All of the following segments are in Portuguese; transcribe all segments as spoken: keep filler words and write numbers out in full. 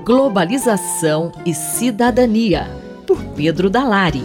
Globalização e Cidadania, por Pedro Dalari.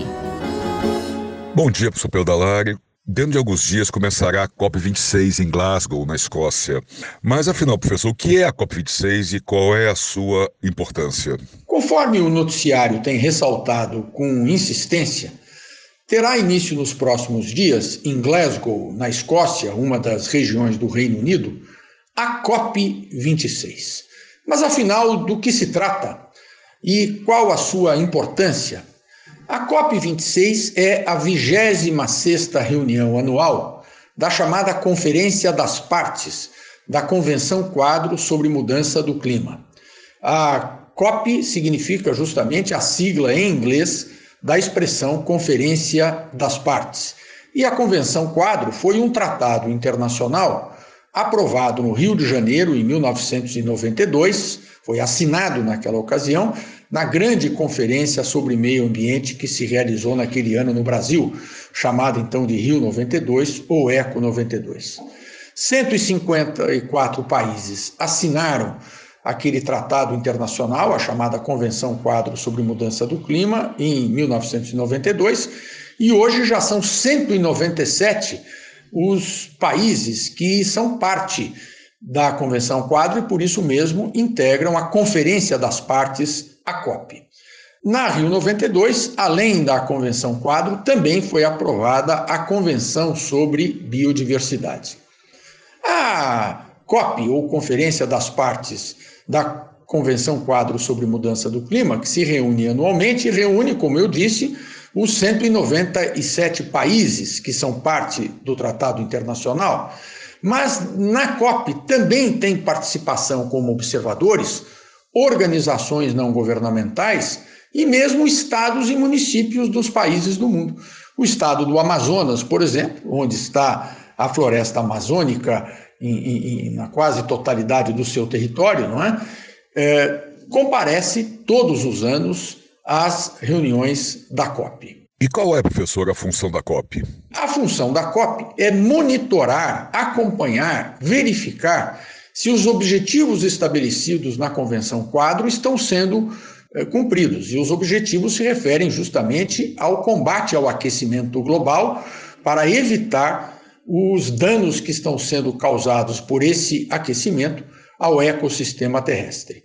Bom dia, professor Pedro Dalari. Dentro de alguns dias começará a COP vinte e seis em Glasgow, na Escócia. Mas afinal, professor, o que é a COP vinte e seis e qual é a sua importância? Conforme o noticiário tem ressaltado com insistência, terá início nos próximos dias, em Glasgow, na Escócia, uma das regiões do Reino Unido, a COP vinte e seis. Mas afinal, do que se trata e qual a sua importância? A COP vinte e seis é a vigésima sexta reunião anual da chamada Conferência das Partes da Convenção Quadro sobre Mudança do Clima. A COP significa justamente a sigla em inglês da expressão Conferência das Partes. E a Convenção Quadro foi um tratado internacional aprovado no Rio de Janeiro em mil novecentos e noventa e dois, foi assinado naquela ocasião, na grande conferência sobre meio ambiente que se realizou naquele ano no Brasil, chamada então de Rio noventa e dois ou Eco noventa e dois. cento e cinquenta e quatro países assinaram aquele tratado internacional, a chamada Convenção Quadro sobre Mudança do Clima, em mil novecentos e noventa e dois, e hoje já são cento e noventa e sete os países que são parte da Convenção Quadro e, por isso mesmo, integram a Conferência das Partes, a COP. Na Rio noventa e dois, além da Convenção Quadro, também foi aprovada a Convenção sobre Biodiversidade. A COP, ou Conferência das Partes da Convenção Quadro sobre Mudança do Clima, que se reúne anualmente, reúne, como eu disse, os cento e noventa e sete países que são parte do Tratado Internacional, mas na COP também tem participação como observadores organizações não governamentais e mesmo estados e municípios dos países do mundo. O estado do Amazonas, por exemplo, onde está a floresta amazônica em, em, na quase totalidade do seu território, não é? É, comparece todos os anos às reuniões da COP. E qual é, professor, a função da COP? A função da COP é monitorar, acompanhar, verificar se os objetivos estabelecidos na Convenção Quadro estão sendo é, cumpridos. E os objetivos se referem justamente ao combate ao aquecimento global para evitar os danos que estão sendo causados por esse aquecimento ao ecossistema terrestre.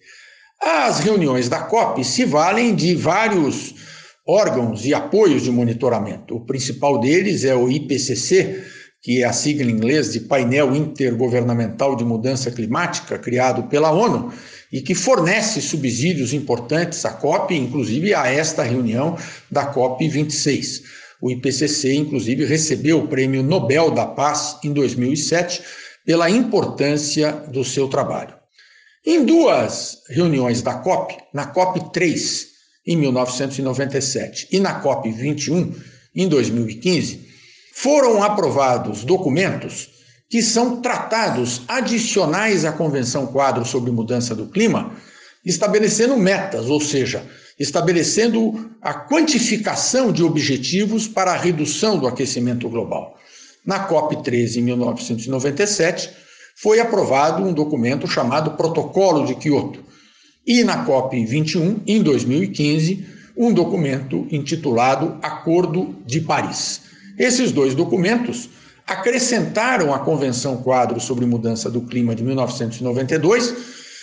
As reuniões da COP se valem de vários órgãos e apoios de monitoramento. O principal deles é o I P C C, que é a sigla em inglês de Painel Intergovernamental de Mudança Climática, criado pela ONU, e que fornece subsídios importantes à COP, inclusive a esta reunião da COP vinte e seis. O I P C C, inclusive, recebeu o Prêmio Nobel da Paz em dois mil e sete pela importância do seu trabalho. Em duas reuniões da COP, na COP três, em mil novecentos e noventa e sete, e na COP vinte e um, em dois mil e quinze, foram aprovados documentos que são tratados adicionais à Convenção Quadro sobre Mudança do Clima, estabelecendo metas, ou seja, estabelecendo a quantificação de objetivos para a redução do aquecimento global. Na COP treze, em mil novecentos e noventa e sete, foi aprovado um documento chamado Protocolo de Quioto, e na COP vinte e um, em dois mil e quinze, um documento intitulado Acordo de Paris. Esses dois documentos acrescentaram à Convenção Quadro sobre Mudança do Clima de mil novecentos e noventa e dois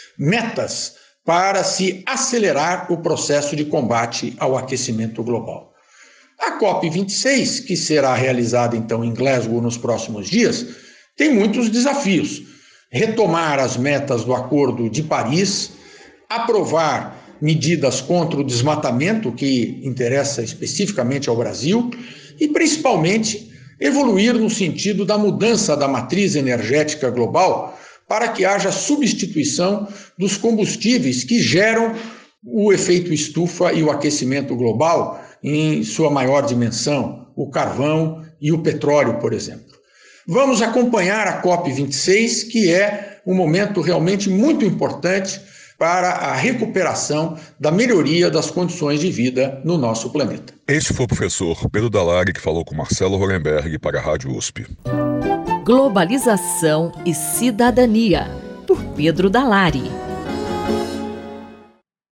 metas para se acelerar o processo de combate ao aquecimento global. A COP vinte e seis, que será realizada então em Glasgow nos próximos dias, tem muitos desafios. Retomar as metas do Acordo de Paris, aprovar medidas contra o desmatamento, que interessa especificamente ao Brasil, e principalmente evoluir no sentido da mudança da matriz energética global para que haja substituição dos combustíveis que geram o efeito estufa e o aquecimento global em sua maior dimensão, o carvão e o petróleo, por exemplo. Vamos acompanhar a COP vinte e seis, que é um momento realmente muito importante para a recuperação da melhoria das condições de vida no nosso planeta. Este foi o professor Pedro Dalari, que falou com Marcelo Hollenberg para a Rádio U S P. Globalização e Cidadania, por Pedro Dalari.